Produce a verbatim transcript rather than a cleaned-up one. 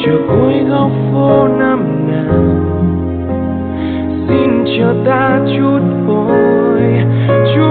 chờ cuối góc phố năm ngàn, xin chờ ta chút vội